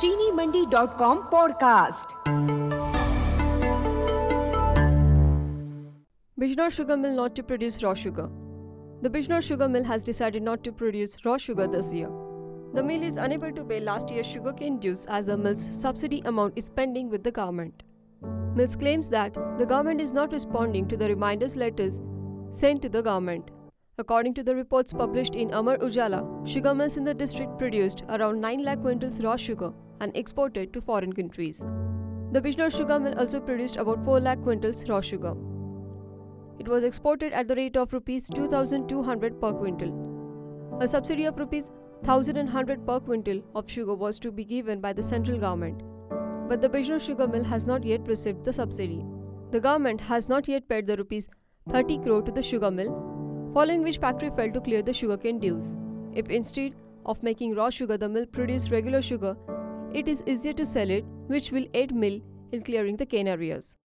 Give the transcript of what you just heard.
चीनीमंडी.com podcast. Bijnor Sugar Mill not to produce raw sugar. The Bijnor Sugar Mill has decided not to produce raw sugar this year. The mill is unable to pay last year's sugarcane dues as the mill's subsidy amount is pending with the government. Mills claims that the government is not responding to the reminders letters sent to the government. According to the reports published in Amar Ujala, sugar mills in the district produced around 9 lakh quintals raw sugar and exported to foreign countries. The Bijnor Sugar Mill also produced about 4 lakh quintals raw sugar. It was exported at the rate of Rs 2,200 per quintal. A subsidy of Rs 1,100 per quintal of sugar was to be given by the central government. But the Bijnor Sugar Mill has not yet received the subsidy. The government has not yet paid the Rs 30 crore to the sugar mill, following which factory failed to clear the sugarcane dues. If instead of making raw sugar the mill produced regular sugar, it is easier to sell it, which will aid mill in clearing the cane arrears.